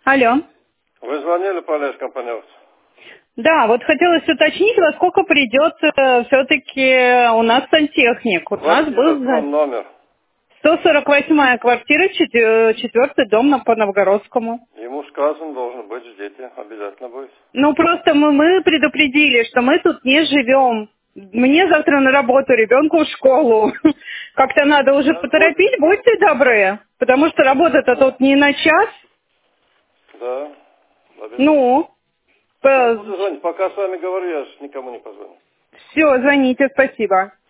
Алло. Вы звонили по лескомпании? Да, вот хотелось уточнить, во сколько придет все-таки у нас сантехник. У нас Квартира, был номер. 148-я квартира, четвертый дом по Новгородскому. Ему сказано, должен быть, ждите, обязательно будет. Ну, просто мы предупредили, что мы тут не живем. Мне завтра на работу, ребенку в школу. Как-то надо уже Сейчас будет. поторопить, будьте добры. Потому что работа-то тут не на час. Да, обязательно. Ну, Сейчас буду звонить. Пока с вами говорю, я ж никому не позвоню. все, звоните, спасибо.